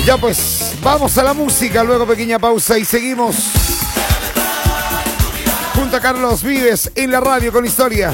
Ya pues, vamos a la música, luego pequeña pausa y seguimos junto a Carlos Vives en la radio con historia.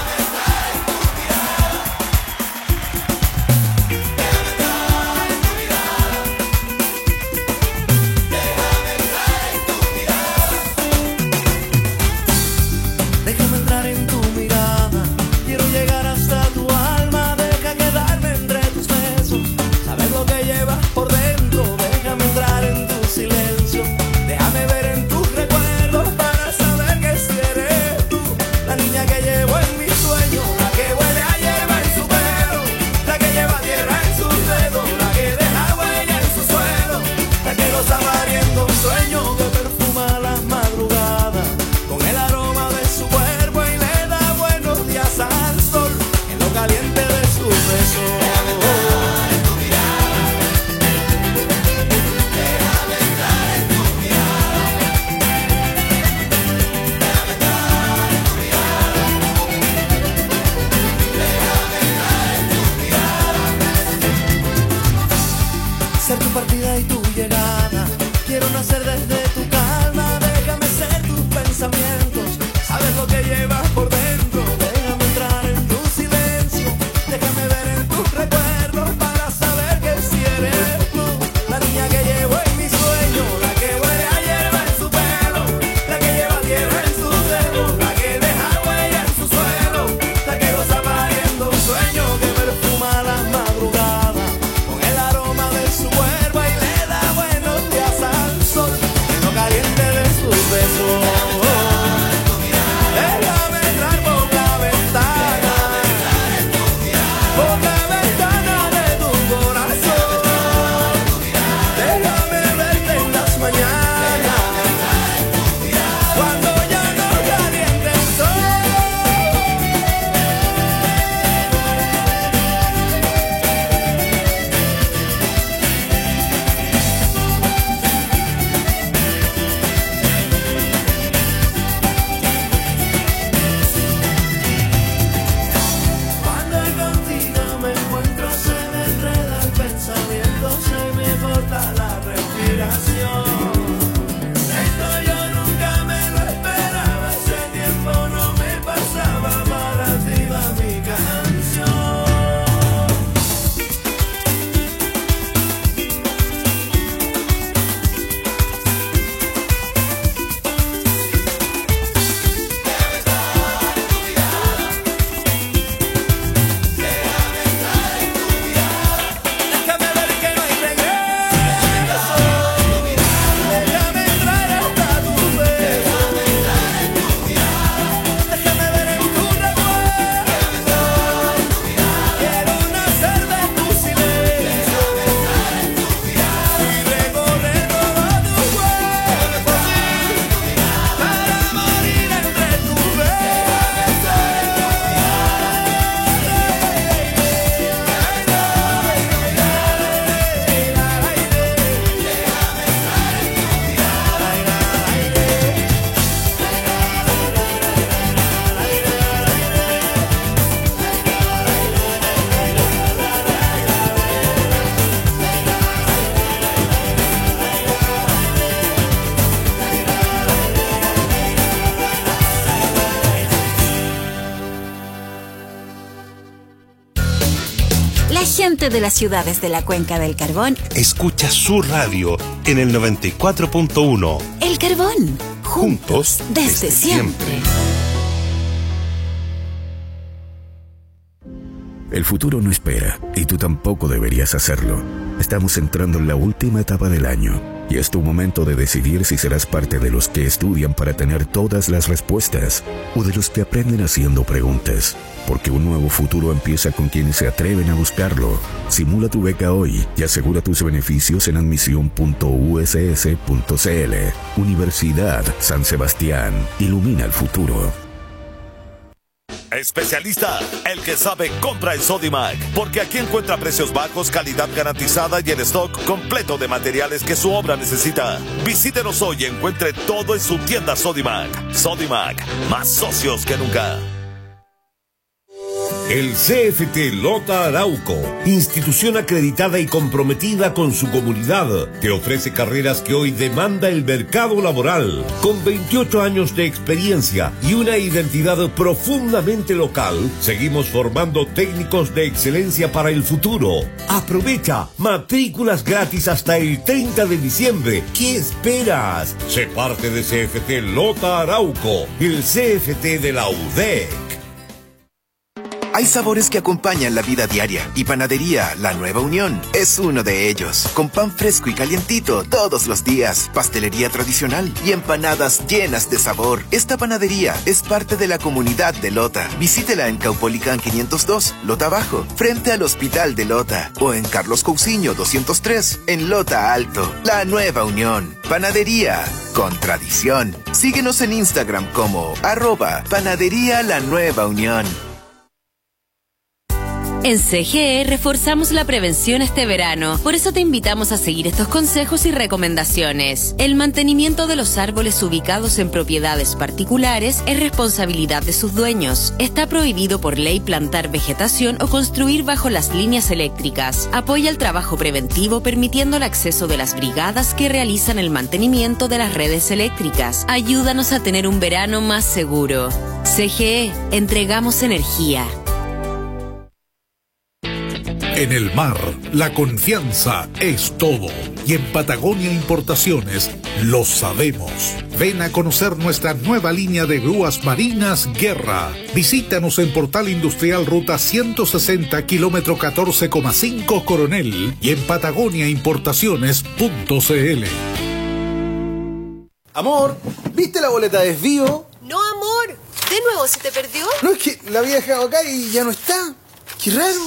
Gente de las ciudades de la Cuenca del Carbón escucha su radio en el 94.1. El Carbón, juntos desde siempre. El futuro no espera y tú tampoco deberías hacerlo. Estamos entrando en la última etapa del año y es tu momento de decidir si serás parte de los que estudian para tener todas las respuestas o de los que aprenden haciendo preguntas. Porque un nuevo futuro empieza con quienes se atreven a buscarlo. Simula tu beca hoy y asegura tus beneficios en admisión.uss.cl. Universidad San Sebastián. Ilumina el futuro. Especialista, el que sabe compra en Sodimac, porque aquí encuentra precios bajos, calidad garantizada y el stock completo de materiales que su obra necesita. Visítenos hoy y encuentre todo en su tienda Sodimac. Sodimac, más socios que nunca. El CFT Lota Arauco, institución acreditada y comprometida con su comunidad, te ofrece carreras que hoy demanda el mercado laboral. Con 28 años de experiencia y una identidad profundamente local, seguimos formando técnicos de excelencia para el futuro. Aprovecha, matrículas gratis hasta el 30 de diciembre. ¿Qué esperas? Sé parte de CFT Lota Arauco, el CFT de la UDEC. Hay sabores que acompañan la vida diaria y Panadería La Nueva Unión es uno de ellos. Con pan fresco y calientito todos los días, pastelería tradicional y empanadas llenas de sabor. Esta panadería es parte de la comunidad de Lota. Visítela en Caupolicán 502, Lota Bajo, frente al Hospital de Lota, o en Carlos Cousiño 203, en Lota Alto. La Nueva Unión, panadería con tradición. Síguenos en Instagram como @Panadería La Nueva Unión. En CGE reforzamos la prevención este verano, por eso te invitamos a seguir estos consejos y recomendaciones. El mantenimiento de los árboles ubicados en propiedades particulares es responsabilidad de sus dueños. Está prohibido por ley plantar vegetación o construir bajo las líneas eléctricas. Apoya el trabajo preventivo permitiendo el acceso de las brigadas que realizan el mantenimiento de las redes eléctricas. Ayúdanos a tener un verano más seguro. CGE, entregamos energía. En el mar, la confianza es todo. Y en Patagonia Importaciones lo sabemos. Ven a conocer nuestra nueva línea de grúas marinas Guerra. Visítanos en Portal Industrial Ruta 160, kilómetro 14,5 Coronel. Y en patagoniaimportaciones.cl. Amor, ¿viste la boleta de desvío? No, amor. ¿De nuevo se te perdió? No, es que la había dejado acá y ya no está. Qué raro.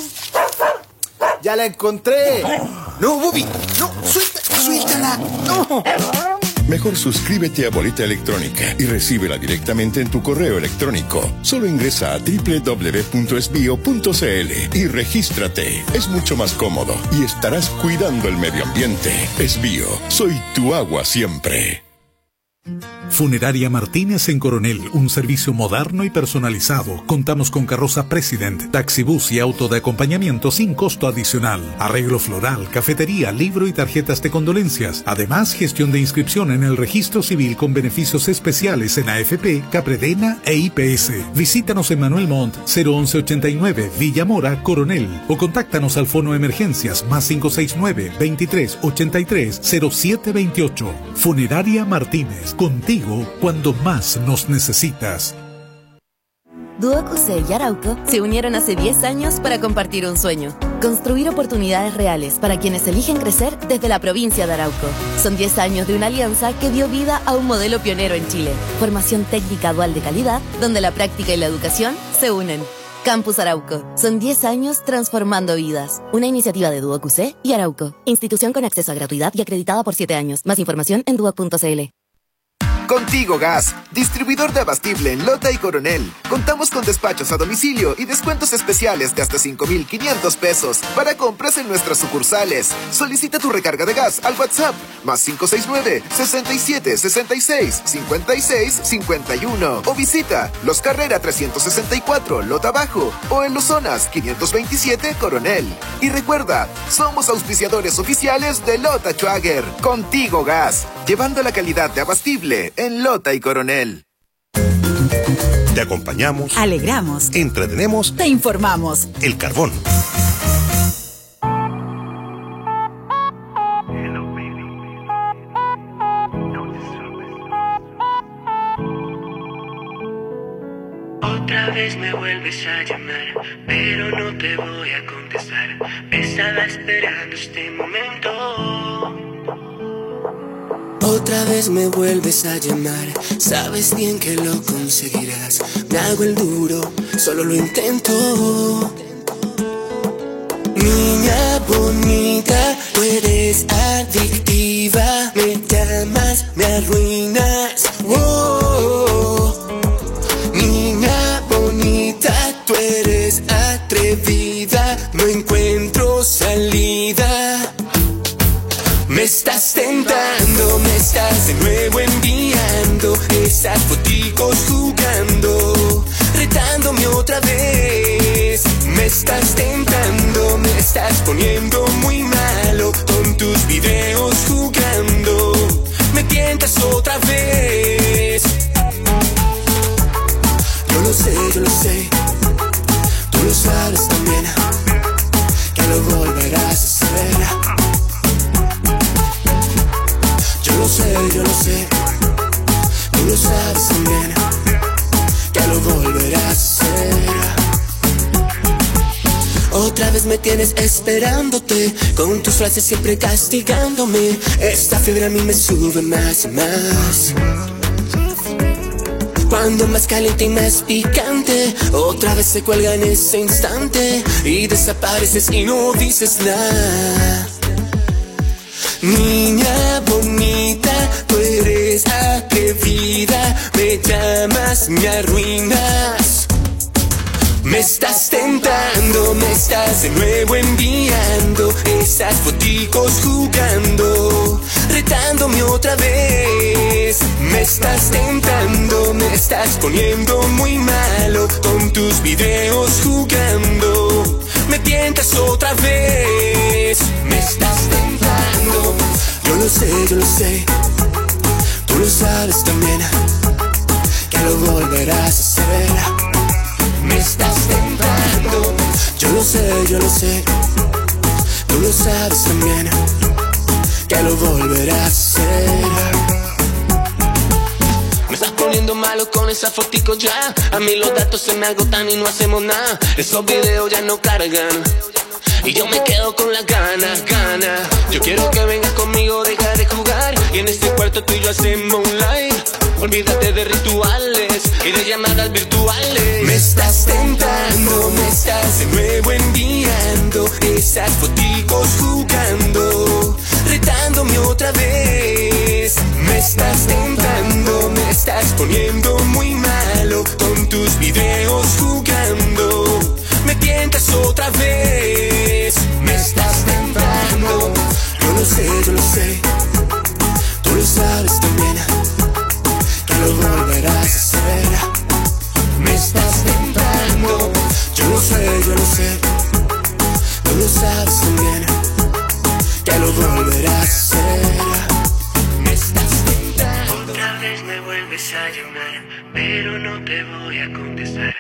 ¡Ya la encontré! ¡No, Bobby! ¡No! ¡Suéltala! ¡No! Mejor suscríbete a Boleta Electrónica y recíbela directamente en tu correo electrónico. Solo ingresa a www.esbio.cl y regístrate. Es mucho más cómodo y estarás cuidando el medio ambiente. Esbio, soy tu agua siempre. Funeraria Martínez en Coronel, un servicio moderno y personalizado. Contamos con carroza President, taxibús y auto de acompañamiento sin costo adicional. Arreglo floral, cafetería, libro y tarjetas de condolencias. Además, gestión de inscripción en el registro civil con beneficios especiales en AFP, Capredena e IPS. Visítanos en Manuel Montt, 01189, Villa Mora, Coronel. O contáctanos al fono emergencias +569 23 83 0728. Funeraria Martínez, contigo cuando más nos necesitas. Duo QC y Arauco se unieron hace 10 años para compartir un sueño. Construir oportunidades reales para quienes eligen crecer desde la provincia de Arauco. Son 10 años de una alianza que dio vida a un modelo pionero en Chile. Formación técnica dual de calidad, donde la práctica y la educación se unen. Campus Arauco. Son 10 años transformando vidas. Una iniciativa de Duo QC y Arauco. Institución con acceso a gratuidad y acreditada por 7 años. Más información en duo.cl. Contigo Gas, distribuidor de abastible en Lota y Coronel. Contamos con despachos a domicilio y descuentos especiales de hasta 5,500 pesos para compras en nuestras sucursales. Solicita tu recarga de gas al WhatsApp +569 67 66 56 51 o visita Los Carrera 364 Lota Bajo o en Los Zonas 527 Coronel. Y recuerda, somos auspiciadores oficiales de Lota Schwager. Contigo Gas, llevando la calidad de abastible en Lota y Coronel. Te acompañamos, alegramos, entretenemos, te informamos. El Carbón. Otra vez me vuelves a llamar, pero no te voy a contestar. Estaba esperando este momento. Otra vez me vuelves a llamar, sabes bien que lo conseguirás. Me hago el duro, solo lo intento. Niña bonita, tú eres adictiva. Me llamas, me arruinas. Wow. Niña bonita, tú eres atrevida. No encuentro salida. Me estás tentando, me estás de nuevo enviando esas foticos jugando, retándome otra vez. Me estás tentando, me estás poniendo muy malo con tus videos jugando. Me tientas otra vez. Yo lo sé, tú lo sabes también, que lo volverás a hacer. Yo lo sé, tú lo sabes también, que lo volverás a hacer. Otra vez me tienes esperándote, con tus frases siempre castigándome. Esta fiebre a mí me sube más y más. Cuando más caliente y más picante, otra vez se cuelga en ese instante y desapareces y no dices nada. Niña bonita, tú eres atrevida, me llamas, me arruinas. Me estás tentando, me estás de nuevo enviando esas foticos jugando, retándome otra vez. Me estás tentando, me estás poniendo muy malo con tus videos jugando. Me tientas otra vez. Me estás tentando. Yo lo sé, tú lo sabes también, que lo volverás a hacer. Me estás tentando. Yo lo sé, tú lo sabes también, que lo volverás a hacer. Me estás poniendo malo con esa fotico ya. A mí los datos se me agotan y no hacemos nada. Esos videos ya no cargan y yo me quedo con las ganas. Yo quiero que vengas conmigo, deja de jugar, y en este cuarto tú y yo hacemos un live. Olvídate de rituales y de llamadas virtuales. Me estás tentando, me estás de nuevo enviando esas foticos jugando, retándome otra vez. Me estás tentando, me estás poniendo muy malo con tus videos jugando. Me tientas otra vez. Me estás tentando. Yo lo sé, tú lo sabes también, que lo volverás a hacer. Me estás tentando. Yo lo sé, tú lo sabes también, que lo volverás a hacer. Me estás tentando. Otra vez me vuelves a llamar, pero no te voy a contestar.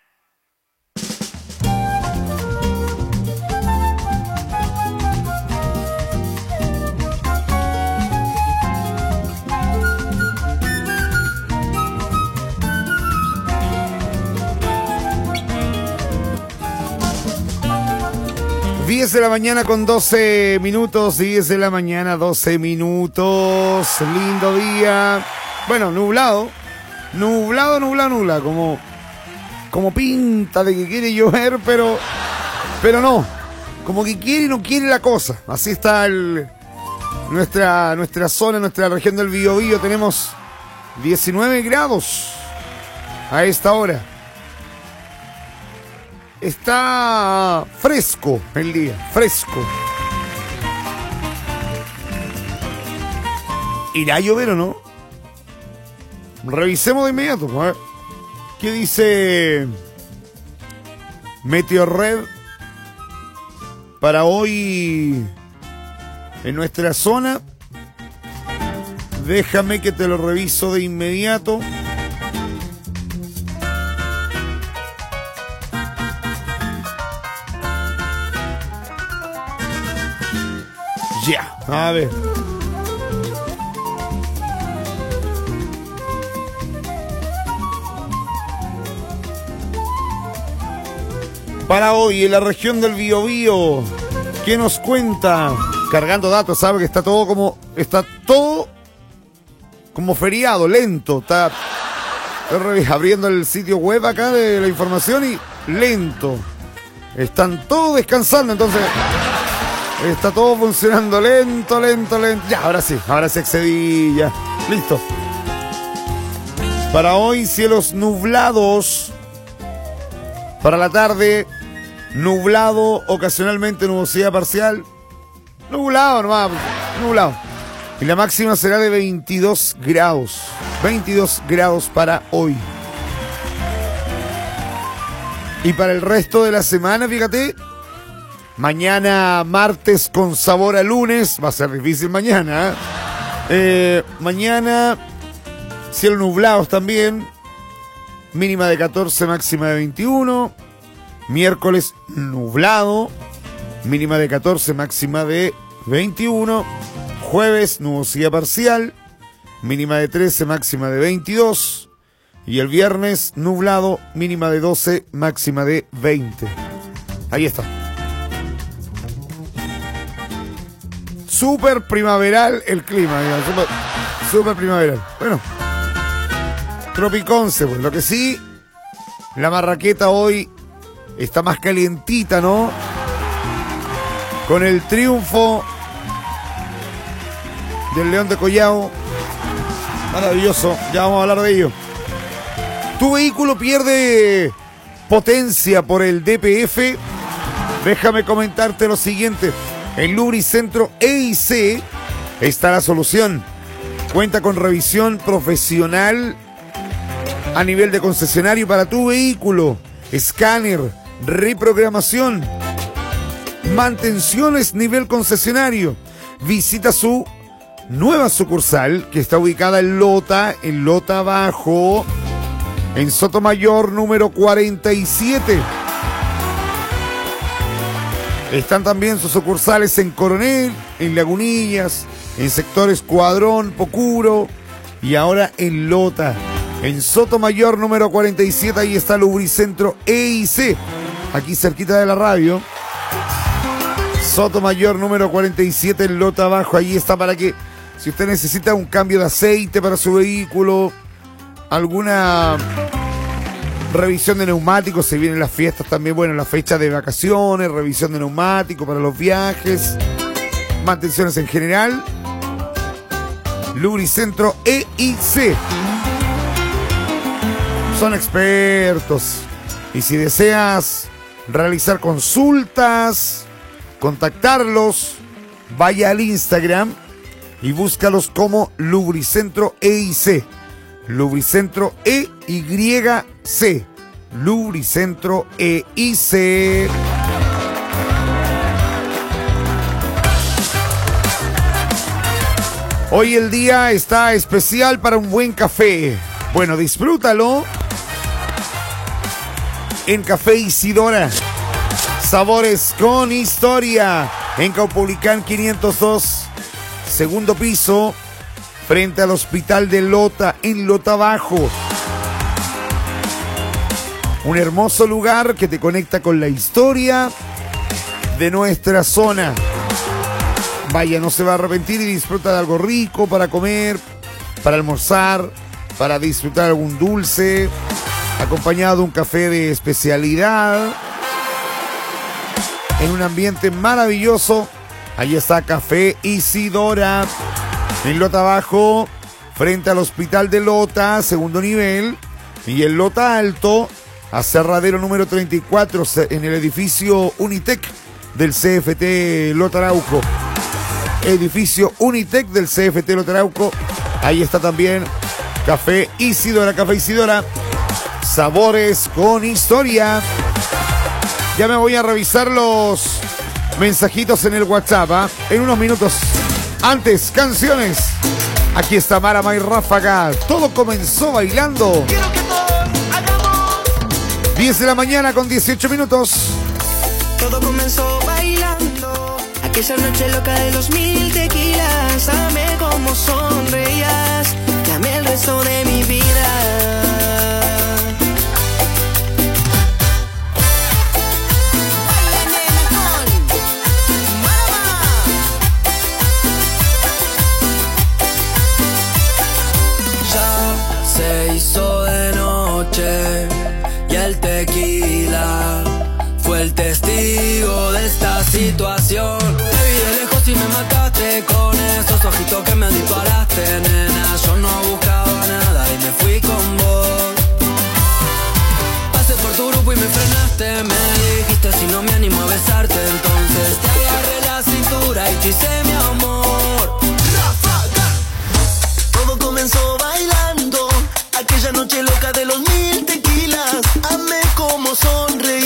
Diez de la mañana con 12 minutos, 10 de la mañana, 12 minutos, lindo día, bueno, nublado, como pinta de que quiere llover, pero no, como que quiere y no quiere la cosa. Así está nuestra zona, nuestra región del Biobío. Tenemos 19 grados a esta hora. Está fresco el día, fresco. ¿Irá a llover o no? Revisemos de inmediato, a ver. ¿Qué dice Meteorred para hoy en nuestra zona? Déjame que te lo reviso de inmediato. Ya, a ver. Para hoy en la región del Biobío, ¿qué nos cuenta? Cargando datos, sabe que está todo como feriado, lento. Está abriendo el sitio web acá de la información y lento. Están todos descansando, entonces está todo funcionando lento. Ya, ahora sí accedí, ya. Listo. Para hoy, cielos nublados. Para la tarde, nublado, ocasionalmente nubosidad parcial. Nublado nomás, nublado. Y la máxima será de 22 grados. 22 grados para hoy. Y para el resto de la semana, fíjate, mañana martes con sabor a lunes, va a ser difícil mañana. Mañana, cielo nublados también, mínima de 14, máxima de 21. Miércoles nublado, mínima de 14, máxima de 21. Jueves, nubosidad parcial, mínima de 13, máxima de 22. Y el viernes, nublado, mínima de 12, máxima de 20. Ahí está. Súper primaveral el clima, súper primaveral. Bueno, Tropiconce, pues. Lo que sí, la marraqueta hoy está más calientita, ¿no? Con el triunfo del León de Collao. Maravilloso, ya vamos a hablar de ello. Tu vehículo pierde potencia por el DPF. Déjame comentarte lo siguiente. En Lubricentro EIC está la solución. Cuenta con revisión profesional a nivel de concesionario para tu vehículo. Escáner, reprogramación, mantenciones nivel concesionario. Visita su nueva sucursal que está ubicada en Lota Bajo, en Sotomayor número 47. Están también sus sucursales en Coronel, en Lagunillas, en sectores Cuadrón, Pocuro y ahora en Lota. En Sotomayor número 47, ahí está Lubricentro EIC, aquí cerquita de la radio. Sotomayor número 47 en Lota Abajo, ahí está para que, si usted necesita un cambio de aceite para su vehículo, alguna revisión de neumáticos, se vienen las fiestas también, bueno, la fecha de vacaciones, revisión de neumáticos para los viajes, mantenciones en general. Lubricentro EIC. Son expertos. Y si deseas realizar consultas, contactarlos, vaya al Instagram y búscalos como Lubricentro EIC. Lubricentro EYC. Lubricentro EIC. Hoy el día está especial para un buen café. Bueno, disfrútalo en Café Isidora. Sabores con historia. En Caupolicán 502, segundo piso, frente al Hospital de Lota, en Lota Bajo. Un hermoso lugar que te conecta con la historia de nuestra zona. Vaya, no se va a arrepentir y disfruta de algo rico para comer, para almorzar, para disfrutar algún dulce, acompañado de un café de especialidad, en un ambiente maravilloso. Ahí está Café Isidora, en Lota Bajo, frente al Hospital de Lota, segundo nivel, y en Lota Alto, aserradero número 34, en el edificio Unitec del CFT Lota Arauco. Edificio Unitec del CFT Lota Arauco. Ahí está también Café Isidora. Café Isidora, sabores con historia. Ya me voy a revisar los mensajitos en el WhatsApp, en unos minutos. Antes, canciones. Aquí está Mara May Ráfaga. Todo comenzó bailando. 10 de la mañana con 18 minutos. Todo comenzó bailando. Aquella noche loca de los 1000 tequilas. Amé como sonreías. Te amé el resto de mi vida. Hizo de noche y el tequila fue el testigo de esta situación. Te vi de lejos y me mataste con esos ojitos que me disparaste, nena. Yo no buscaba nada y me fui con vos. Pasé por tu grupo y me frenaste. Me dijiste si no me animo a besarte, entonces te agarré la cintura y te hice mi amor. Todo comenzó bailando. Aquella noche loca de los 1000 tequilas. Amé como sonreír.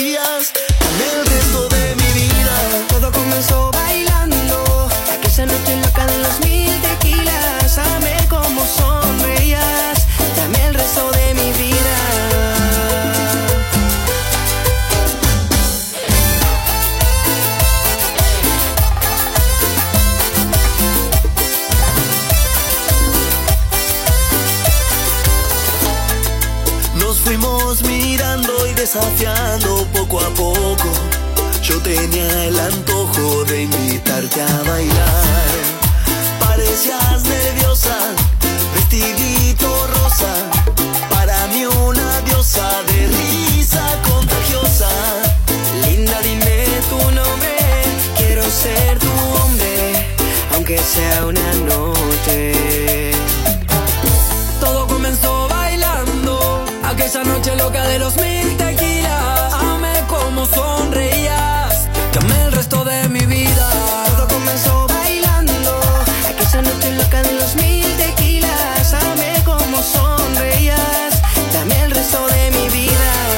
desafiando poco a poco. Yo tenía el antojo de invitarte a bailar. Parecías nerviosa, vestidito rosa, para mí una diosa de risa contagiosa. Linda, dime tu nombre, quiero ser tu hombre, aunque sea una noche. Todo comenzó bailando, aquella noche loca de los 1000 tequilas. Amé como sonreías, te amé el resto de mi vida. Todo comenzó bailando, aquella noche loca de los 1000 tequilas. Amé como sonreías, te amé el resto de mi vida.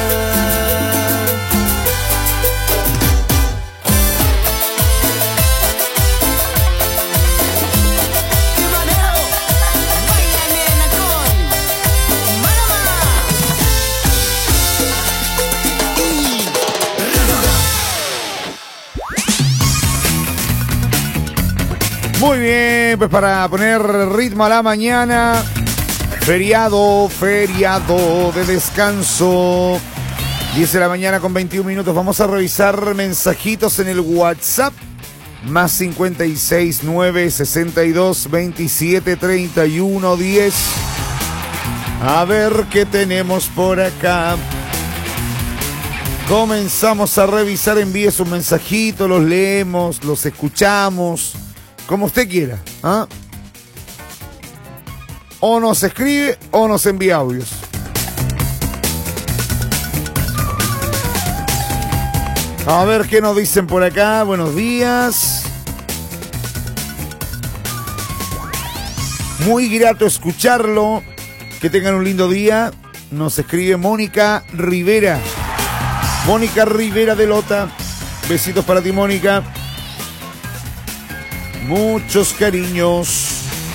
Muy bien, pues para poner ritmo a la mañana, feriado de descanso, 10 de la mañana con 21 minutos. Vamos a revisar mensajitos en el WhatsApp, más 56 9 62 27 31 10. A ver qué tenemos por acá. Comenzamos a revisar, envíe sus mensajitos, los leemos, los escuchamos, como usted quiera, ¿ah? O nos escribe o nos envía audios. A ver qué nos dicen por acá. Buenos días. Muy grato escucharlo. Que tengan un lindo día. Nos escribe Mónica Rivera. Mónica Rivera de Lota. Besitos para ti, Mónica. Muchos cariños.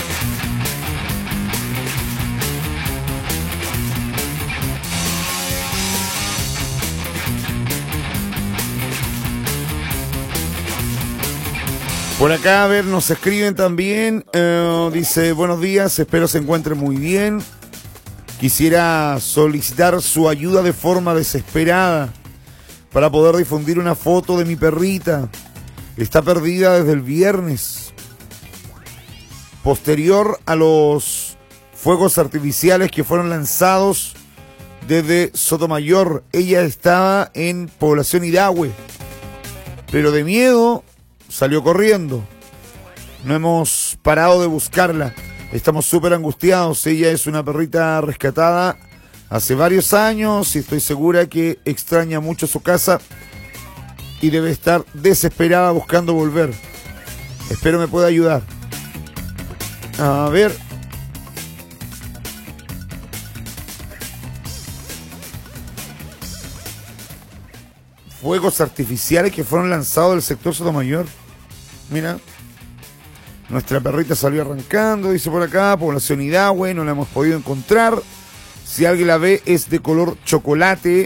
Por acá, a ver, nos escriben también. Dice, buenos días, espero se encuentre muy bien. Quisiera solicitar su ayuda de forma desesperada para poder difundir una foto de mi perrita. Está perdida desde el viernes. Posterior a los fuegos artificiales que fueron lanzados desde Sotomayor. Ella estaba en Población Hidahue, pero de miedo salió corriendo. No hemos parado de buscarla. Estamos súper angustiados. Ella es una perrita rescatada hace varios años y estoy segura que extraña mucho su casa y debe estar desesperada buscando volver. Espero me pueda ayudar. A ver. Fuegos artificiales que fueron lanzados del sector Sotomayor. Mira. Nuestra perrita salió arrancando, dice por acá. Población Hidahue, no la hemos podido encontrar. Si alguien la ve, es de color chocolate.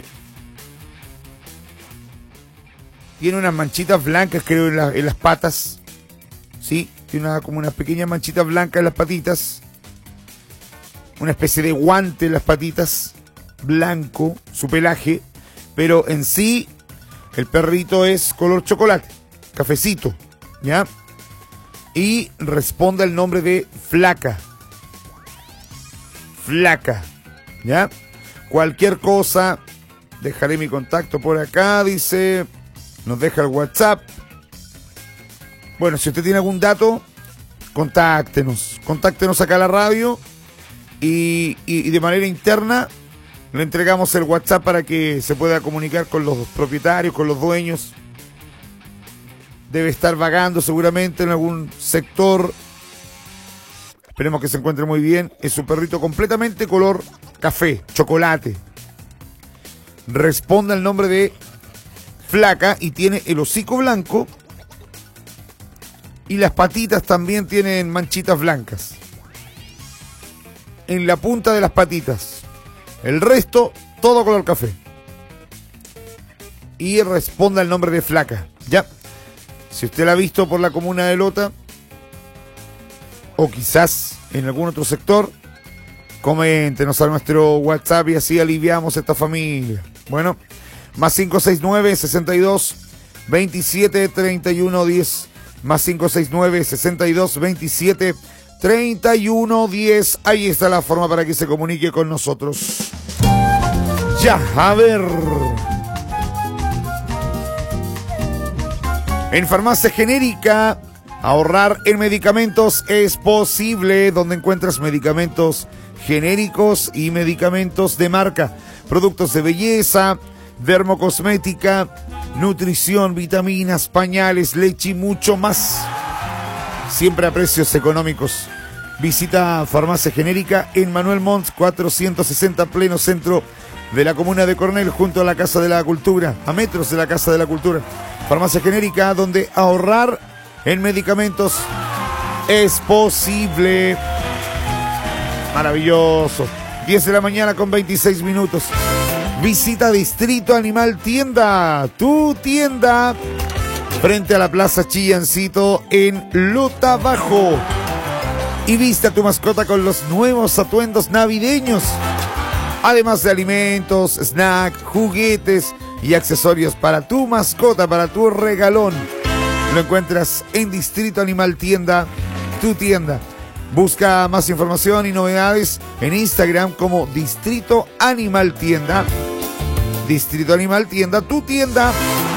Tiene unas manchitas blancas, creo, en las patas. Sí, tiene como unas pequeñas manchitas blancas en las patitas. Una especie de guante en las patitas. Blanco, su pelaje. Pero en sí, el perrito es color chocolate. Cafecito, ¿ya? Y responde al nombre de Flaca. Flaca, ¿ya? Cualquier cosa, dejaré mi contacto por acá, dice. Nos deja el WhatsApp. Bueno, si usted tiene algún dato, contáctenos. Contáctenos acá a la radio y de manera interna le entregamos el WhatsApp para que se pueda comunicar con los propietarios, con los dueños. Debe estar vagando seguramente en algún sector. Esperemos que se encuentre muy bien. Es un perrito completamente color café, chocolate. Responde al nombre de Flaca y tiene el hocico blanco y las patitas también tienen manchitas blancas en la punta de las patitas. El resto todo color café. Y responde al nombre de Flaca. Ya. Si usted la ha visto por la comuna de Lota o quizás en algún otro sector, coméntenos a nuestro WhatsApp y así aliviamos esta familia. Bueno, Más 569 62 27 31 10. Más 569 62 27 31 10. Ahí está la forma para que se comunique con nosotros. Ya, a ver. En Farmacia Genérica, ahorrar en medicamentos es posible. Donde encuentras medicamentos genéricos y medicamentos de marca, productos de belleza, dermocosmética, nutrición, vitaminas, pañales, leche y mucho más. Siempre a precios económicos. Visita Farmacia Genérica en Manuel Montt 460, pleno centro de la comuna de Coronel, junto a la Casa de la Cultura, a metros de la Casa de la Cultura. Farmacia Genérica, donde ahorrar en medicamentos es posible. Maravilloso. 10 de la mañana con 26 minutos. Visita Distrito Animal Tienda, tu tienda, frente a la Plaza Chillancito en Lota Bajo. Y viste a tu mascota con los nuevos atuendos navideños. Además de alimentos, snack, juguetes y accesorios para tu mascota, para tu regalón. Lo encuentras en Distrito Animal Tienda, tu tienda. Busca más información y novedades en Instagram como Distrito Animal Tienda. Distrito Animal Tienda, tu tienda.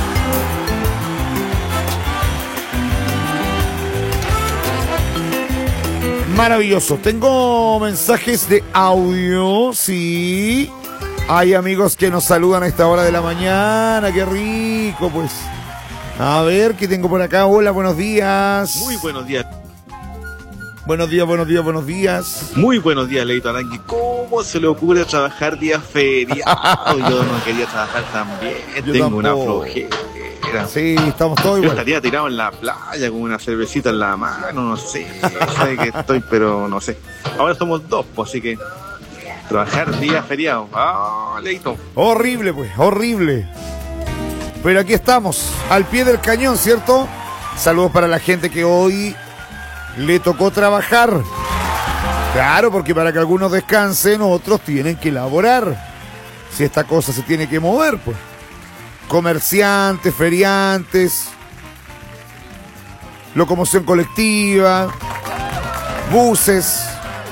Maravilloso. Tengo mensajes de audio, sí. Hay amigos que nos saludan a esta hora de la mañana. Qué rico, pues. A ver, ¿qué tengo por acá? Hola, buenos días. Muy buenos días. Buenos días, buenos días, buenos días. Muy buenos días, Leito Arangui. ¿Cómo se le ocurre trabajar día feriado? Yo no quería trabajar también. Tengo una flojera. Sí, estamos todos Yo igual. estaría tirado en la playa con una cervecita en la mano, no sé. Sé que estoy, pero no sé. Ahora somos dos, pues, así que trabajar día feriado. Ah, Leito. Horrible, pues, horrible. Pero aquí estamos, al pie del cañón, ¿cierto? Saludos para la gente que hoy le tocó trabajar. Claro, porque para que algunos descansen, otros tienen que laborar. Si esta cosa se tiene que mover, pues. Comerciantes, feriantes, locomoción colectiva, buses,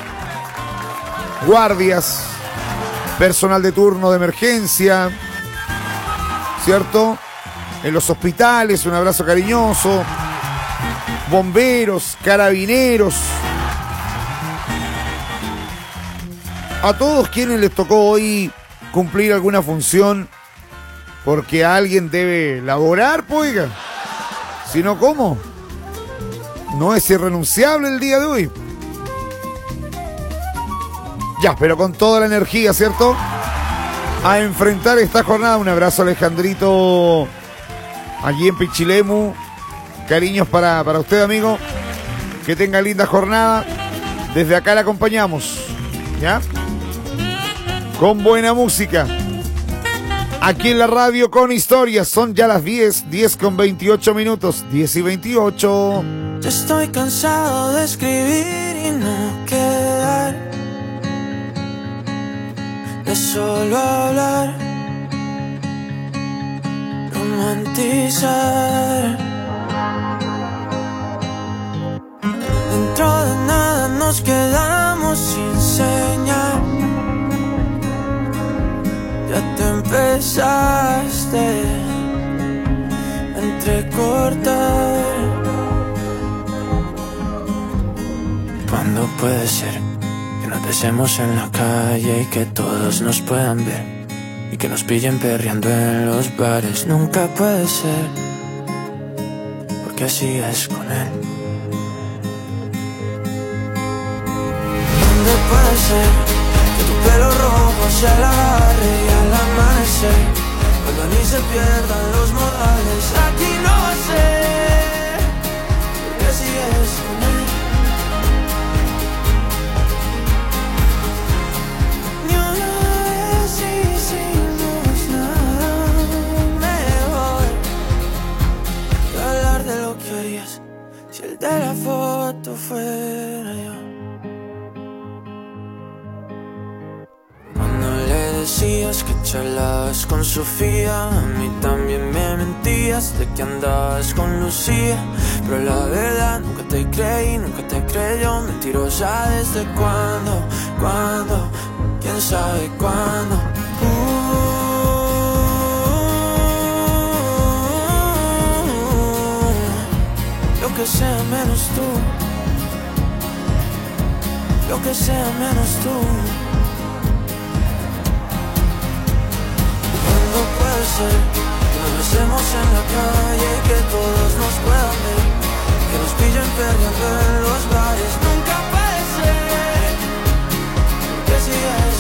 guardias, personal de turno de emergencia, ¿cierto? En los hospitales, un abrazo cariñoso, bomberos, carabineros, a todos quienes les tocó hoy cumplir alguna función, porque alguien debe laborar, pues, oiga. Si no, ¿cómo? No es irrenunciable el día de hoy. Ya, pero con toda la energía, ¿cierto? A enfrentar esta jornada. Un abrazo, Alejandrito, allí en Pichilemu. Cariños para usted, amigo. Que tenga linda jornada. Desde acá la acompañamos, ¿ya? Con buena música. Aquí en la radio con historias. Son ya las 10 con 28 minutos. 10 y 28. Ya estoy cansado de escribir y no quedar, de solo hablar, romantizar. Dentro de nada nos quedamos sin señal. Ya te empezaste a entrecortar. ¿Cuándo puede ser que nos besemos en la calle y que todos nos puedan ver y que nos pillen perreando en los bares? Nunca puede ser, porque así es con él. ¿Dónde puede ser que tu pelo rojo se la agarre y al amanecer vuelvan y se pierdan los modales? Aquí no va a ser, porque así es con él. Ni una vez hicimos nada mejor que hablar de lo que harías si el de la foto fuera yo. decías que charlabas con Sofía, a mí también me mentías de que andabas con Lucía. Pero la verdad nunca te creí, nunca te creyó. Mentirosa desde cuándo, quién sabe cuándo. Lo que sea menos tú, lo que sea menos tú. ¿Cuándo puede ser que nos besemos en la calle y que todos nos puedan ver? Que nos pillen perdiendo en los bares. Nunca puede ser, porque si es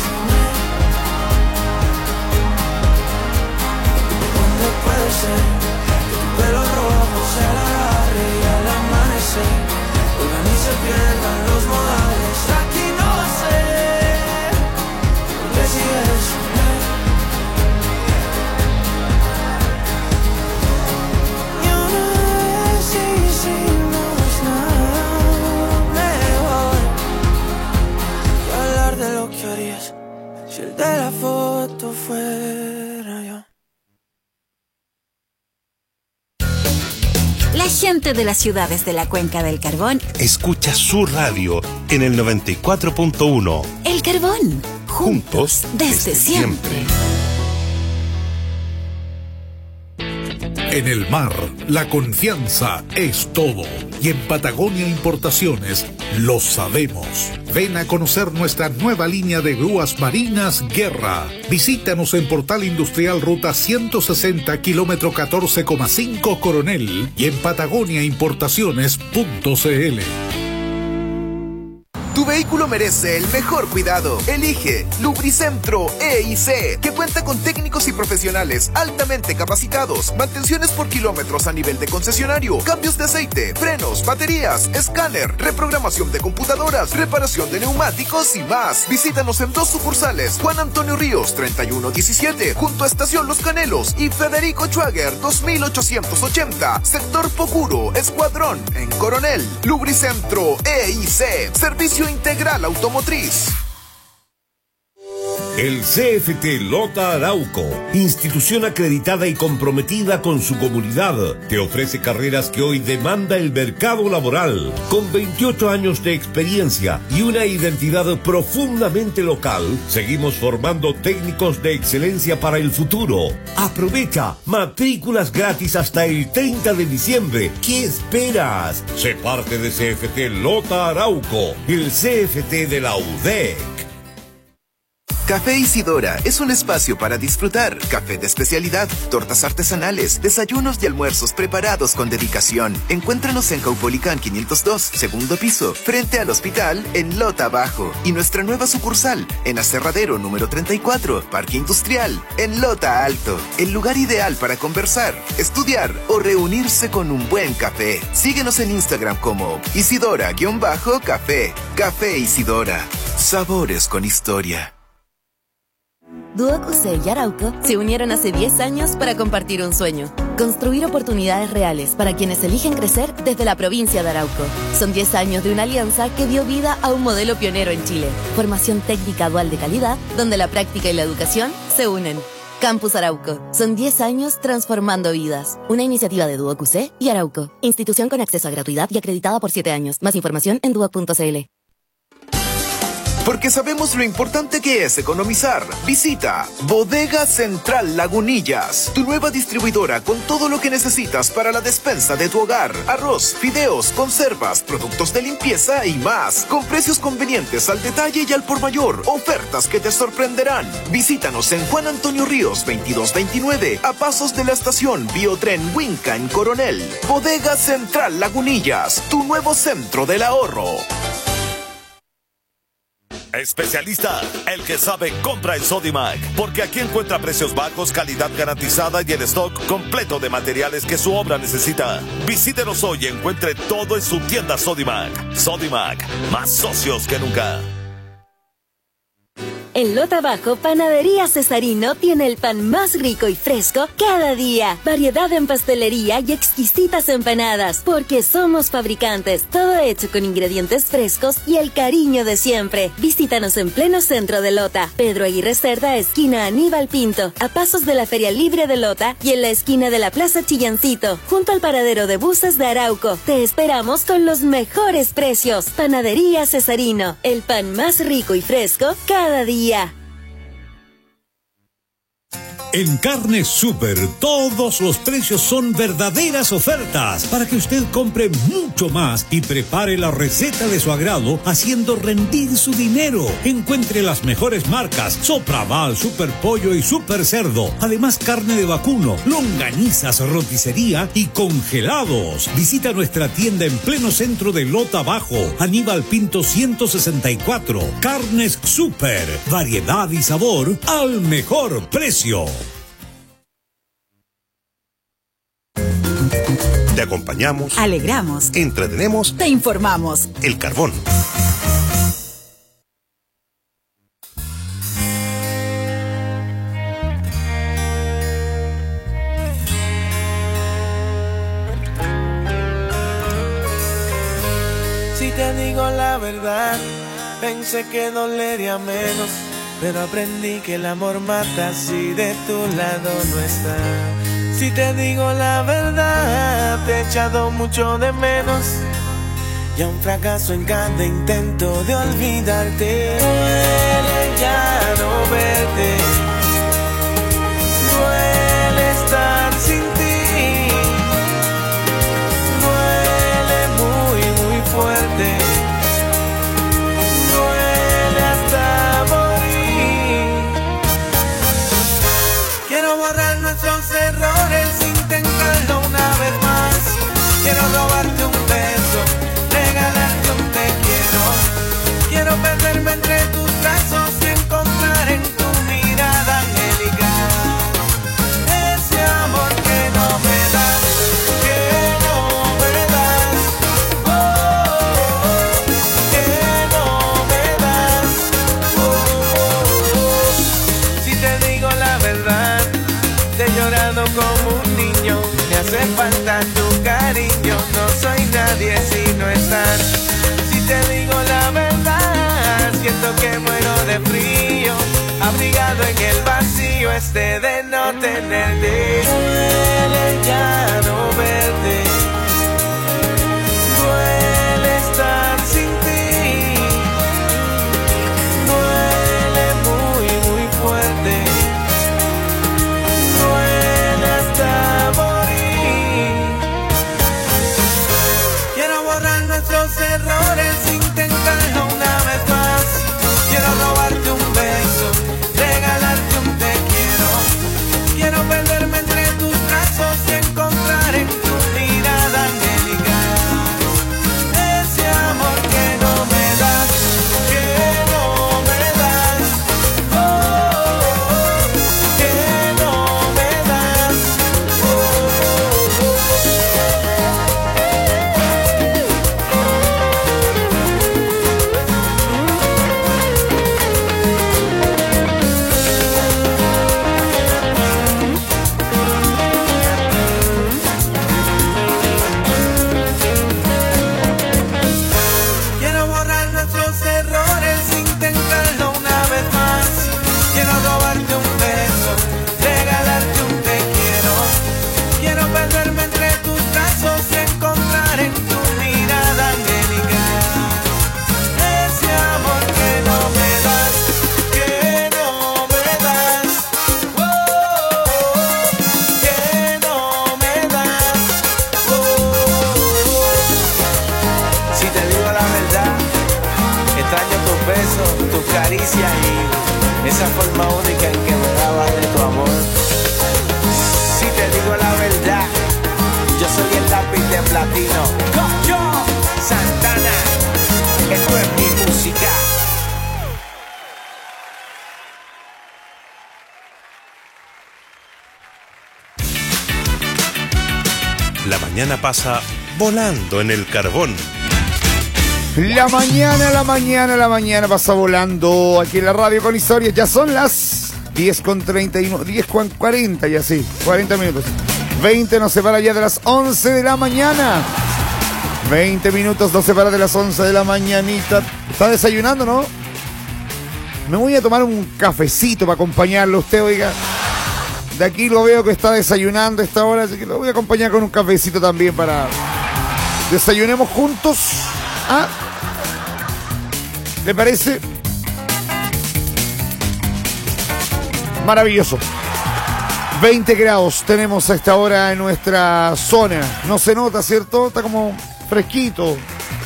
¿cuándo puede ser que tu pelo rojo se la agarre y al amanecer vuelvan y se pierdan los modales? Aquí no va a ser, porque si es y una vez hicimos nada mejor que hablar de lo que harías si el de la foto fuera yo. La gente de las ciudades de la Cuenca del Carbón escucha su radio en el 94.1. El Carbón, juntos desde siempre. En el mar, la confianza es todo. Y en Patagonia Importaciones lo sabemos. Ven a conocer nuestra nueva línea de grúas marinas Guerra. Visítanos en Portal Industrial Ruta 160, kilómetro 14,5 Coronel y en patagoniaimportaciones.cl. Tu vehículo merece el mejor cuidado. Elige Lubricentro E&C, que cuenta con técnicos y profesionales altamente capacitados, mantenciones por kilómetros a nivel de concesionario, cambios de aceite, frenos, baterías, escáner, reprogramación de computadoras, reparación de neumáticos y más. Visítanos en 2 sucursales: Juan Antonio Ríos 3117, junto a Estación Los Canelos, y Federico Schwager 2880, sector Pocuro, Escuadrón, en Coronel. Lubricentro E&C, servicio integral automotriz. El CFT Lota Arauco, institución acreditada y comprometida con su comunidad, te ofrece carreras que hoy demanda el mercado laboral. Con 28 años de experiencia y una identidad profundamente local, seguimos formando técnicos de excelencia para el futuro. Aprovecha, matrículas gratis hasta el 30 de diciembre. ¿Qué esperas? Sé parte de CFT Lota Arauco, el CFT de la UDEC. Café Isidora es un espacio para disfrutar. Café de especialidad, tortas artesanales, desayunos y almuerzos preparados con dedicación. Encuéntranos en Caupolicán 502, segundo piso, frente al hospital, en Lota Bajo. Y nuestra nueva sucursal, en Aserradero número 34, Parque Industrial, en Lota Alto. El lugar ideal para conversar, estudiar o reunirse con un buen café. Síguenos en Instagram como Isidora-Café. Café Isidora. Sabores con historia. Duoc UC y Arauco se unieron hace 10 años para compartir un sueño: construir oportunidades reales para quienes eligen crecer desde la provincia de Arauco. Son 10 años de una alianza que dio vida a un modelo pionero en Chile. Formación técnica dual de calidad, donde la práctica y la educación se unen. Campus Arauco. Son 10 años transformando vidas. Una iniciativa de Duoc UC y Arauco. Institución con acceso a gratuidad y acreditada por 7 años. Más información en duoc.cl. Porque sabemos lo importante que es economizar. Visita Bodega Central Lagunillas, tu nueva distribuidora con todo lo que necesitas para la despensa de tu hogar. Arroz, fideos, conservas, productos de limpieza y más. Con precios convenientes al detalle y al por mayor. Ofertas que te sorprenderán. Visítanos en Juan Antonio Ríos 2229, a pasos de la estación Biotren Huinca en Coronel. Bodega Central Lagunillas, tu nuevo centro del ahorro. Especialista, el que sabe compra en Sodimac, porque aquí encuentra precios bajos, calidad garantizada y el stock completo de materiales que su obra necesita. Visítenos hoy y encuentre todo en su tienda Sodimac. Sodimac, más socios que nunca. En Lota Bajo, Panadería Cesarino tiene el pan más rico y fresco cada día. Variedad en pastelería y exquisitas empanadas, porque somos fabricantes. Todo hecho con ingredientes frescos y el cariño de siempre. Visítanos en pleno centro de Lota. Pedro Aguirre Cerda, esquina Aníbal Pinto, a pasos de la Feria Libre de Lota y en la esquina de la Plaza Chillancito, junto al paradero de buses de Arauco. Te esperamos con los mejores precios. Panadería Cesarino, el pan más rico y fresco cada día. En Carnes Super, todos los precios son verdaderas ofertas para que usted compre mucho más y prepare la receta de su agrado, haciendo rendir su dinero. Encuentre las mejores marcas: Sopraval, Super Pollo y Super Cerdo. Además, carne de vacuno, longanizas, roticería y congelados. Visita nuestra tienda en pleno centro de Lota Bajo, Aníbal Pinto 164. Carnes Super, variedad y sabor al mejor precio. Te acompañamos, alegramos, entretenemos, te informamos. El Carbón. Si te digo la verdad, pensé que dolería menos, pero aprendí que el amor mata si de tu lado no está. Si te digo la verdad, te he echado mucho de menos, y a un fracaso en cada intento de olvidarte. Duele ya no verte, duele estar sin ti, duele muy muy fuerte, duele hasta morir. Quiero borrar nuestros errores, intentarlo una vez más. Quiero robarte un beso, regalarte un te quiero. Quiero perderme entre tus brazos y encontrar en tu mirada angelical ese amor que no me das, que no me das, oh, que no me das, Si te digo la verdad, te he llorado como un niño, me hace falta tu cariño, no soy nadie si no estás. Si te digo la verdad, siento que muero de frío, abrigado en el vacío este de no tenerte. Duele ya no verte, duele estar sin ti, duele muy muy fuerte, duele hasta morir. Quiero borrar nuestros errores, intentarlo una vez más. Quiero robarte un beso, regalarte un te quiero. Quiero perderme entre tus brazos y encontrar en tu mirada angelical ese amor que no me das, que no me das, oh, que no me das, Quiero borrar nuestros errores, intentarlo una vez más. Quiero robarte un beso, regalarte un te quiero. Quiero perderme entre tus brazos y encontrar en tu mirada angelical ese amor que no me das, que no me das, oh, que no me das, Si te digo la verdad, extraño tus besos, tus caricias y esa forma única en que me dabas de tu amor. Si te digo la verdad, yo soy el lápiz de platino. ¡Cocho! Santana, esto es mi música. La mañana pasa volando en El Carbón. La mañana pasa volando aquí en la radio con historias. Ya son las 10:31, 10:40 ya sí, 40 minutos. 20 nos separa ya de las 11 de la mañana. 20 minutos nos separa de las 11 de la mañanita. ¿Está desayunando, no? Me voy a tomar un cafecito para acompañarlo a usted, oiga. De aquí lo veo que está desayunando a esta hora, así que lo voy a acompañar con un cafecito también para... Desayunemos juntos. ¿Ah? ¿Le parece? Maravilloso. 20 grados tenemos a esta hora en nuestra zona. No se nota, ¿cierto? Está como fresquito.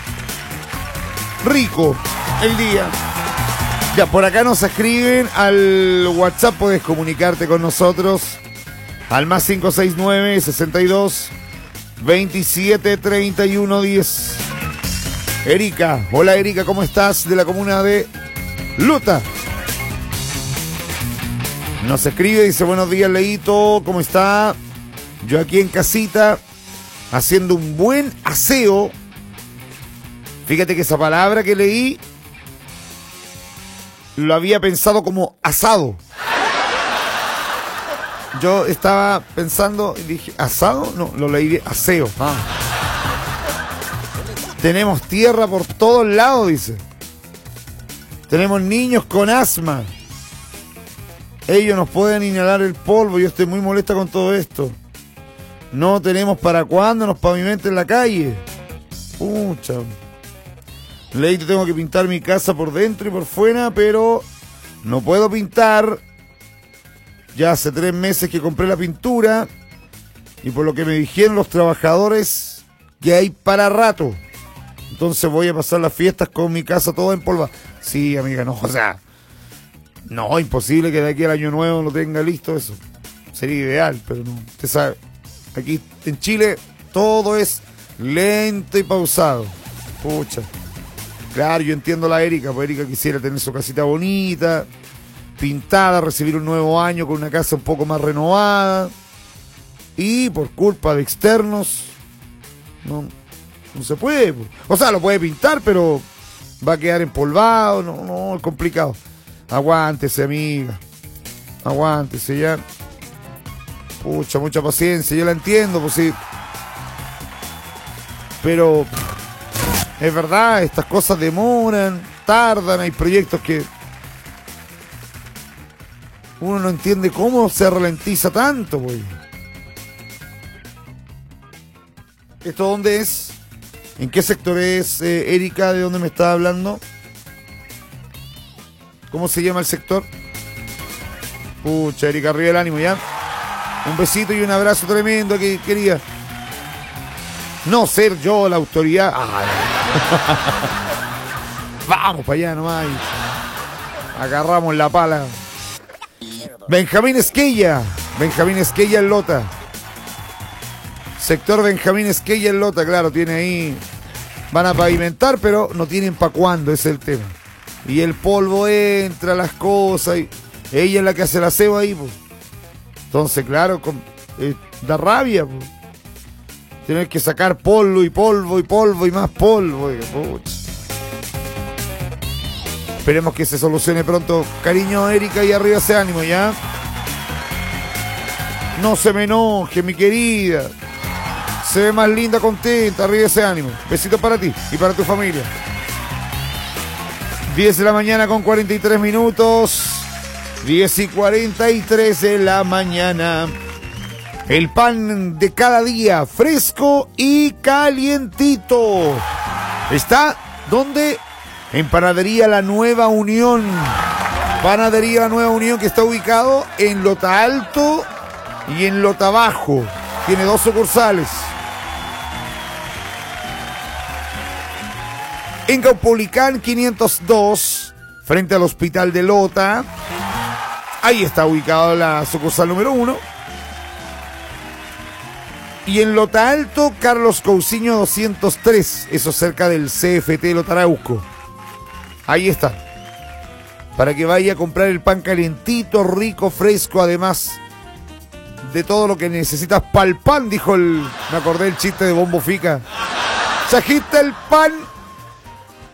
Rico el día. Ya, por acá nos escriben al WhatsApp, puedes comunicarte con nosotros al más 569-62-27-31-10. Erika, hola Erika, ¿cómo estás? De la comuna de Lota. Nos escribe, dice, buenos días Leito, ¿cómo está? Yo aquí en casita, haciendo un buen aseo. Fíjate que esa palabra que leí, lo había pensado como asado. Yo estaba pensando y dije, ¿asado? No, lo leí de aseo. Ah. Tenemos tierra por todos lados, dice. Tenemos niños con asma. Ellos nos pueden inhalar el polvo. Yo estoy muy molesta con todo esto. No tenemos para cuándo nos pavimenten la calle. Pucha. Leito, tengo que pintar mi casa por dentro y por fuera, pero no puedo pintar. Ya hace 3 meses que compré la pintura y por lo que me dijeron los trabajadores que hay para rato. Entonces voy a pasar las fiestas con mi casa toda empolvada. Sí, amiga, no, o sea, no, imposible que de aquí al año nuevo lo tenga listo eso. Sería ideal, pero no. Usted sabe, aquí en Chile todo es lento y pausado. Pucha. Claro, yo entiendo a la Erika, pues Erika quisiera tener su casita bonita, pintada, recibir un nuevo año con una casa un poco más renovada. Y por culpa de externos, no se puede. O sea, lo puede pintar, pero va a quedar empolvado, no, es complicado. Aguántese, amiga. Aguántese ya. Pucha, mucha paciencia, yo la entiendo, pues sí. Pero es verdad, estas cosas demoran, tardan, hay proyectos que uno no entiende cómo se ralentiza tanto, pues. ¿Esto dónde es? ¿En qué sector es, Erika? ¿De dónde me está hablando? ¿Cómo se llama el sector? Pucha, Erika, arriba el ánimo, ¿ya? Un besito y un abrazo tremendo que quería. No ser yo la autoridad. Ay. Vamos para allá nomás. Agarramos la pala. Benjamín Esquella en Lota. Sector Benjamín Esquella en Lota, claro, tiene ahí. Van a pavimentar, pero no tienen para cuándo, ese es el tema. Y el polvo entra, las cosas, y ella es la que hace el aseo ahí, pues. Entonces, claro, da rabia, pues. Tener que sacar polvo y polvo y polvo y más polvo. Pucha. Esperemos que se solucione pronto. Cariño, Erika, y arriba ese ánimo, ¿ya? No se me enoje, mi querida. Se ve más linda, contenta, arriba ese ánimo. Besitos para ti y para tu familia. 10 de la mañana con 43 minutos. 10:43 de la mañana. El pan de cada día, fresco y calientito. ¿Está dónde? En Panadería La Nueva Unión. Panadería La Nueva Unión, que está ubicado en Lota Alto y en Lota Bajo. Tiene 2 sucursales. En Caupolicán 502, frente al Hospital de Lota. Ahí está ubicada la sucursal número 1. Y en Lota Alto, Carlos Cousiño 203, eso cerca del CFT Lota Arauco. Ahí está. Para que vaya a comprar el pan calientito, rico, fresco, además de todo lo que necesitas para el pan, me acordé el chiste de Bombo Fica. Se agita el pan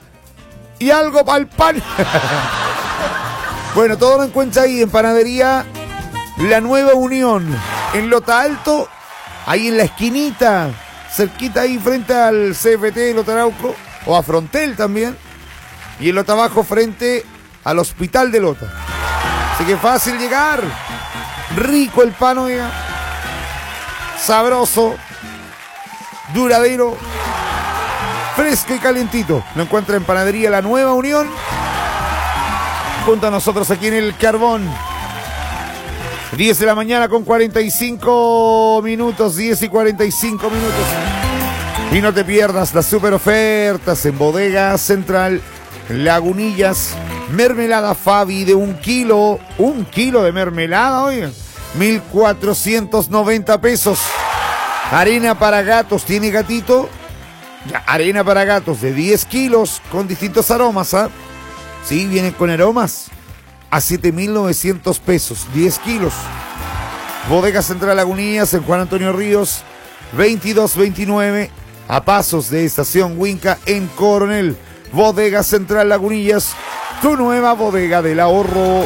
y algo para el pan. Bueno, todo lo encuentra ahí en Panadería La Nueva Unión, en Lota Alto, ahí en la esquinita, cerquita ahí frente al CFT de Lota Arauco, o a Frontel también, y en Lota Bajo frente al Hospital de Lota. Así que fácil llegar, rico el pan, oiga, sabroso, duradero, fresco y calentito. Lo encuentra en Panadería La Nueva Unión, junto a nosotros aquí en el Carbón. 10 de la mañana con 45 minutos, 10 y 45 minutos. Y no te pierdas las super ofertas en Bodega Central Lagunillas. Mermelada Fabi de 1 kilo. 1 kilo de mermelada, oigan. 1,490 pesos. Arena para gatos, ¿tiene gatito? Ya, arena para gatos de 10 kilos con distintos aromas, ¿ah? Sí, vienen con aromas. A 7,900 pesos, 10 kilos. Bodega Central Lagunillas en Juan Antonio Ríos, 2229, a pasos de Estación Huinca en Coronel. Bodega Central Lagunillas, tu nueva bodega del ahorro.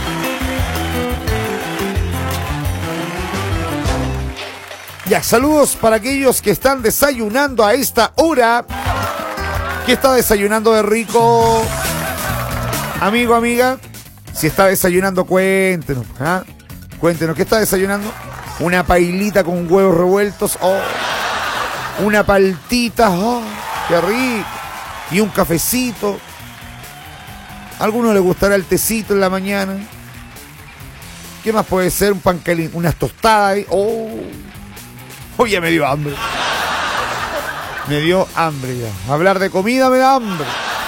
Ya, saludos para aquellos que están desayunando a esta hora. ¿Qué está desayunando de rico? Amigo, amiga, si está desayunando, cuéntenos, ¿ah? Cuéntenos, ¿qué está desayunando? Una pailita con huevos revueltos, oh. Una paltita, oh, qué rico. Y un cafecito. ¿A alguno le gustará el tecito en la mañana? ¿Qué más puede ser? Un pan caliente, unas tostadas ahí, oh. Oye, me dio hambre. Me dio hambre ya. Hablar de comida me da hambre.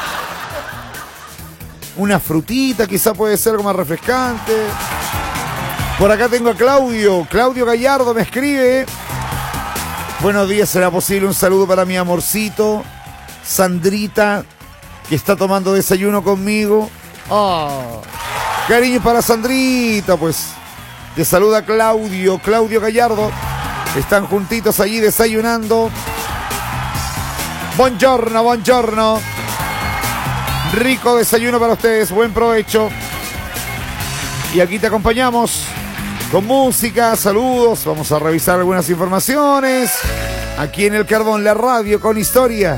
Una frutita quizá puede ser algo más refrescante. Por acá tengo a Claudio. Claudio Gallardo me escribe. Buenos días, ¿será posible un saludo para mi amorcito Sandrita, que está tomando desayuno conmigo? Oh, cariño para Sandrita, pues. Te saluda Claudio Gallardo. Están juntitos allí desayunando. Buongiorno, buongiorno. Rico desayuno para ustedes, buen provecho. Y aquí te acompañamos con música, saludos. Vamos a revisar algunas informaciones. Aquí en el Carbón, la radio con historia.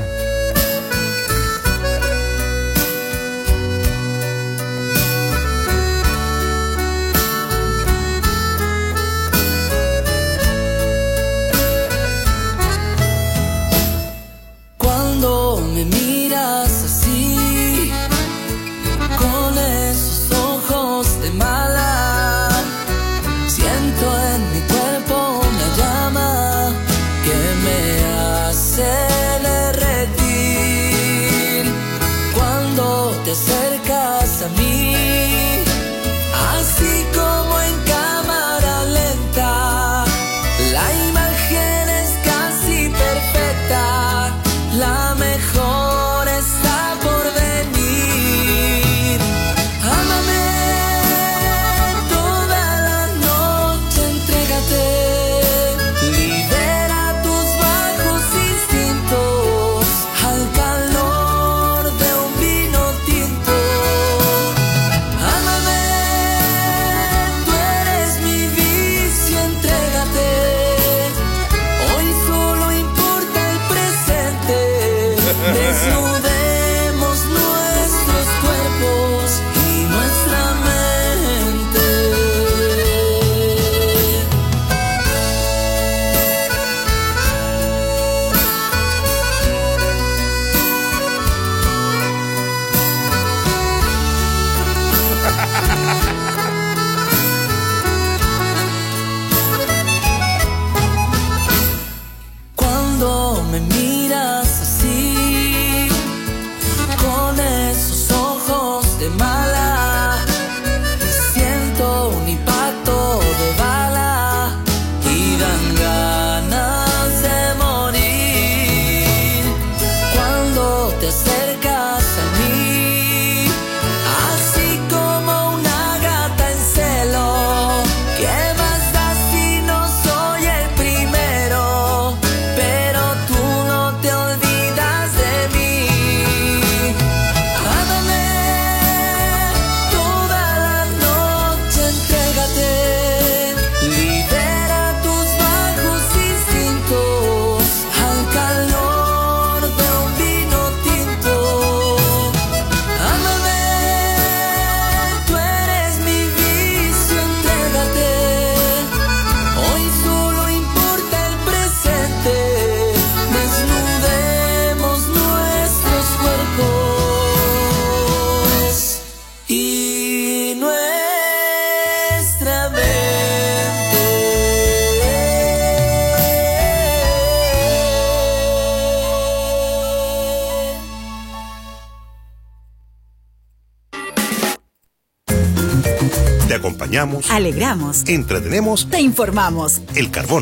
acompañamos, alegramos, entretenemos, te informamos. El Carbón.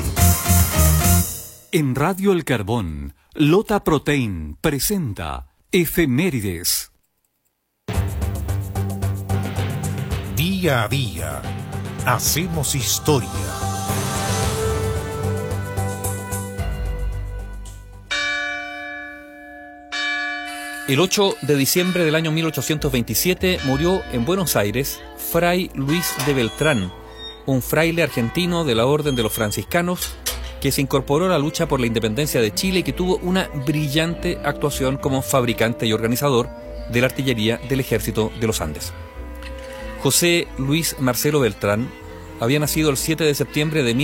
En Radio El Carbón, Lota Protein presenta Efemérides. Día a día, hacemos historia. El 8 de diciembre del año 1827 murió en Buenos Aires Fray Luis de Beltrán, un fraile argentino de la Orden de los Franciscanos que se incorporó a la lucha por la independencia de Chile y que tuvo una brillante actuación como fabricante y organizador de la artillería del Ejército de los Andes. José Luis Marcelo Beltrán había nacido el 7 de septiembre de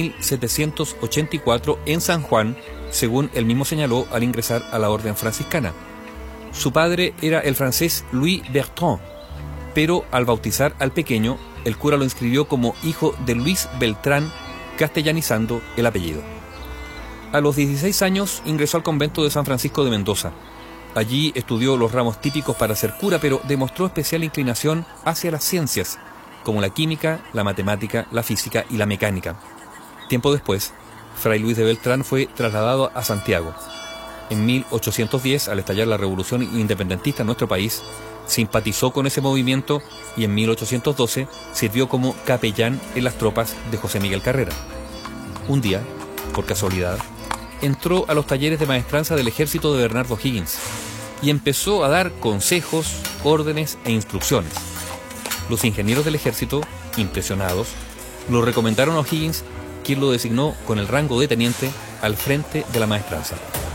1784 en San Juan, según él mismo señaló al ingresar a la Orden franciscana. Su padre era el francés Louis Bertrand, pero al bautizar al pequeño, el cura lo inscribió como hijo de Luis Beltrán, castellanizando el apellido. A los 16 años ingresó al convento de San Francisco de Mendoza. Allí estudió los ramos típicos para ser cura, pero demostró especial inclinación hacia las ciencias, como la química, la matemática, la física y la mecánica. Tiempo después, Fray Luis de Beltrán fue trasladado a Santiago. En 1810, al estallar la revolución independentista en nuestro país, simpatizó con ese movimiento y en 1812 sirvió como capellán en las tropas de José Miguel Carrera. Un día, por casualidad, entró a los talleres de maestranza del ejército de Bernardo Higgins y empezó a dar consejos, órdenes e instrucciones. Los ingenieros del ejército, impresionados, lo recomendaron a Higgins, quien lo designó con el rango de teniente al frente de la maestranza.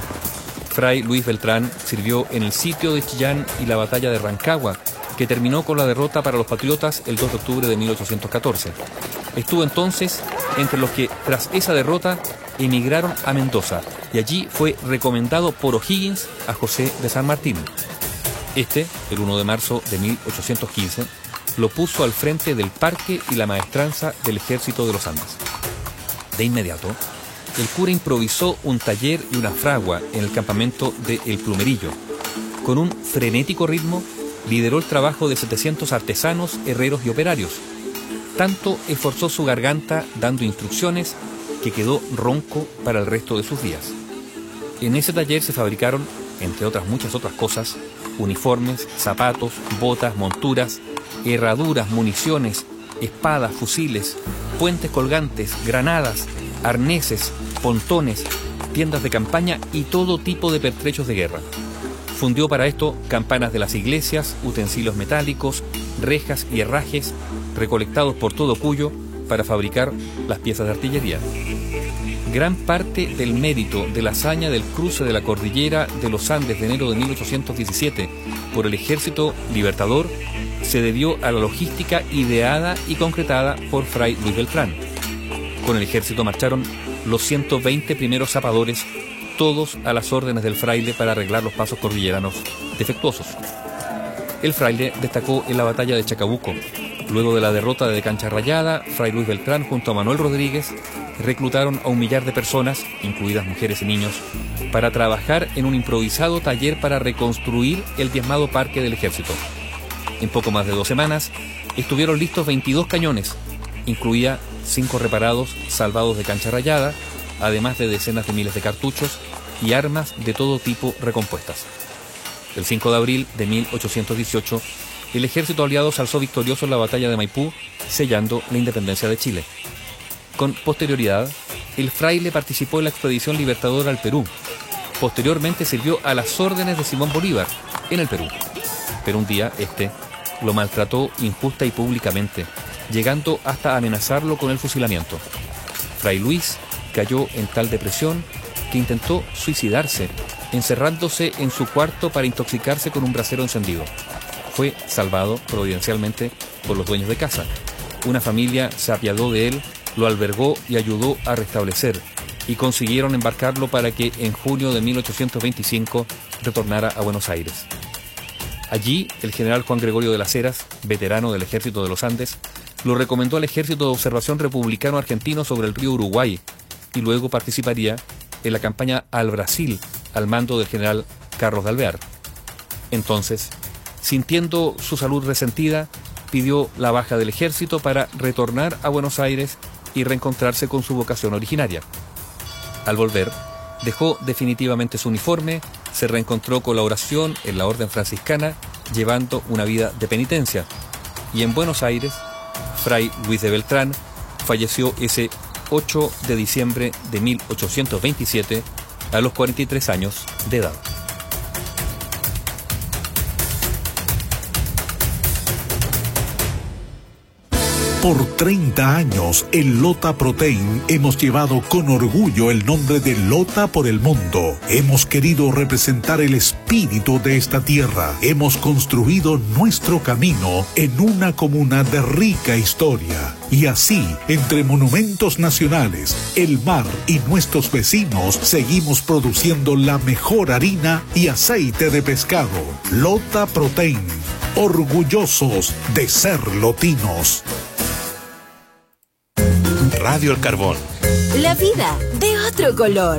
Fray Luis Beltrán sirvió en el sitio de Chillán y la batalla de Rancagua, que terminó con la derrota para los patriotas el 2 de octubre de 1814. Estuvo entonces entre los que, tras esa derrota, emigraron a Mendoza, y allí fue recomendado por O'Higgins a José de San Martín. Este, el 1 de marzo de 1815, lo puso al frente del parque y la maestranza del Ejército de los Andes. De inmediato, el cura improvisó un taller y una fragua en el campamento de El Plumerillo. Con un frenético ritmo, lideró el trabajo de 700 artesanos, herreros y operarios. Tanto esforzó su garganta dando instrucciones que quedó ronco para el resto de sus días. En ese taller se fabricaron, entre otras muchas otras cosas, uniformes, zapatos, botas, monturas, herraduras, municiones, espadas, fusiles, puentes colgantes, granadas, arneses, pontones, tiendas de campaña y todo tipo de pertrechos de guerra. Fundió para esto campanas de las iglesias, utensilios metálicos, rejas y herrajes recolectados por todo Cuyo para fabricar las piezas de artillería. Gran parte del mérito de la hazaña del cruce de la cordillera de los Andes de enero de 1817 por el Ejército Libertador se debió a la logística ideada y concretada por Fray Luis Beltrán. Con el ejército marcharon los 120 primeros zapadores, todos a las órdenes del fraile para arreglar los pasos cordilleranos defectuosos. El fraile destacó en la batalla de Chacabuco. Luego de la derrota de Cancha Rayada, Fray Luis Beltrán junto a Manuel Rodríguez reclutaron a 1 millar de personas, incluidas mujeres y niños, para trabajar en un improvisado taller para reconstruir el diezmado parque del ejército. En poco más de 2 semanas estuvieron listos 22 cañones, incluía 5 reparados salvados de Cancha Rayada, además de decenas de miles de cartuchos y armas de todo tipo recompuestas. El 5 de abril de 1818, el ejército aliado se alzó victorioso en la batalla de Maipú, sellando la independencia de Chile. Con posterioridad, el fraile participó en la expedición libertadora al Perú. Posteriormente sirvió a las órdenes de Simón Bolívar en el Perú. Pero un día este lo maltrató injusta y públicamente, llegando hasta amenazarlo con el fusilamiento. Fray Luis cayó en tal depresión que intentó suicidarse, encerrándose en su cuarto para intoxicarse con un brasero encendido. Fue salvado providencialmente por los dueños de casa. Una familia se apiadó de él, lo albergó y ayudó a restablecer, y consiguieron embarcarlo para que en junio de 1825 retornara a Buenos Aires. Allí, el general Juan Gregorio de las Heras, veterano del Ejército de los Andes, lo recomendó al Ejército de Observación Republicano Argentino sobre el río Uruguay, y luego participaría en la campaña al Brasil al mando del general Carlos de Alvear. Entonces, sintiendo su salud resentida, pidió la baja del ejército para retornar a Buenos Aires y reencontrarse con su vocación originaria. Al volver, dejó definitivamente su uniforme, se reencontró con la oración en la orden franciscana, llevando una vida de penitencia. Y en Buenos Aires, Fray Luis de Beltrán falleció ese 8 de diciembre de 1827 a los 43 años de edad. Por 30 años, en Lota Protein hemos llevado con orgullo el nombre de Lota por el mundo. Hemos querido representar el espíritu de esta tierra. Hemos construido nuestro camino en una comuna de rica historia. Y así, entre monumentos nacionales, el mar y nuestros vecinos, seguimos produciendo la mejor harina y aceite de pescado. Lota Protein, orgullosos de ser lotinos. Radio El Carbón. La vida de otro color.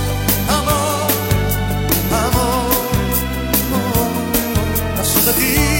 de ti.